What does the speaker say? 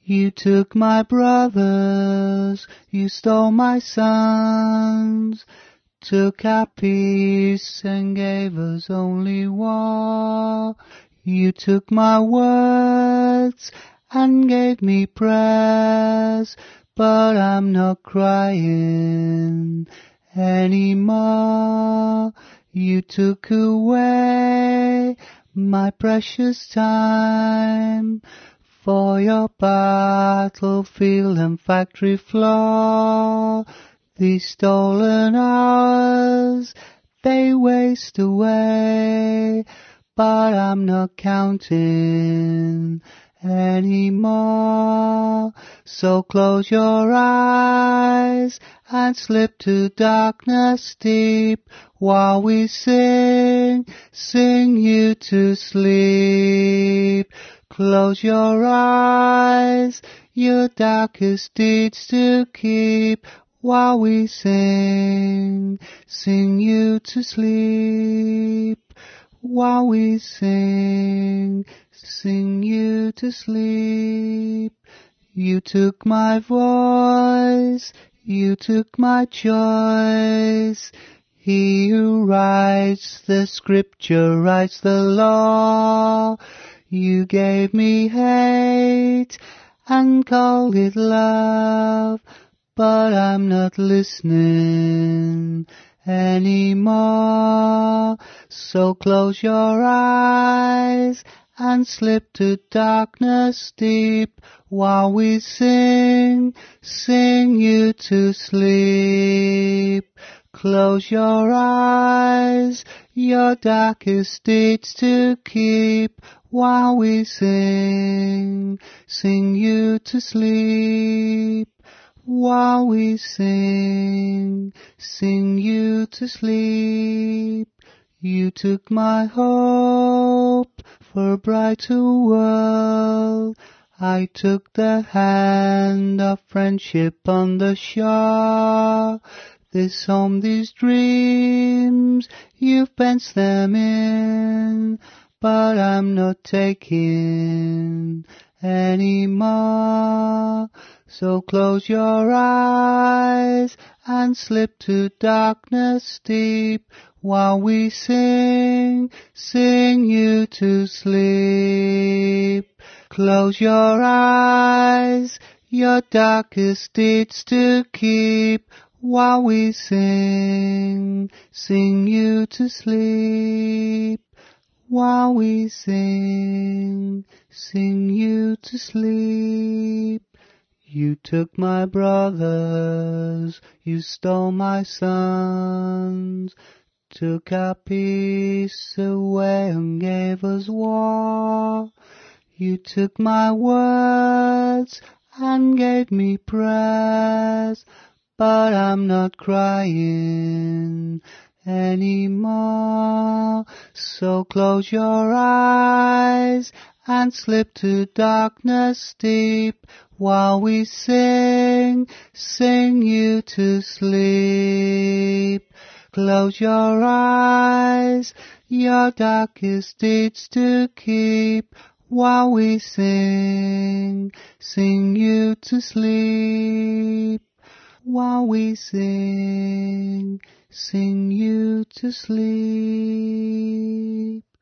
You took my brothers, you stole my sons, took our peace and gave us only war. You took my words and gave me prayers, but I'm not crying anymore. You took away my precious time for your battlefield and factory floor. These stolen hours, they waste away, but I'm not counting anymore. So close your eyes and slip to darkness deep while we sing you to sleep. Close your eyes, your darkest deeds to keep while we sing you to sleep. While we sing you to sleep. You took my voice, you took my choice. He who writes the scripture writes the law. You gave me hate and called it love, but I'm not listening anymore. So close your eyes and slip to darkness deep while we sing you to sleep. Close your eyes, your darkest deeds to keep while we sing you to sleep. While we sing you to sleep. You took my hope for a brighter world. I took the hand of friendship on the shore. This home, these dreams, you've fenced them in, but I'm not taking anymore. So close your eyes and slip to darkness deep while we sing you to sleep. Close your eyes, your darkest deeds to keep while we sing you to sleep. While we sing you to sleep. You took my brothers, you stole my sons, took our peace away and gave us war. You took my words and gave me prayers, but I'm not crying anymore. So close your eyes and slip to darkness deep while we sing you to sleep. Close your eyes, your darkest deeds to keep while we sing you to sleep. While we sing you to sleep.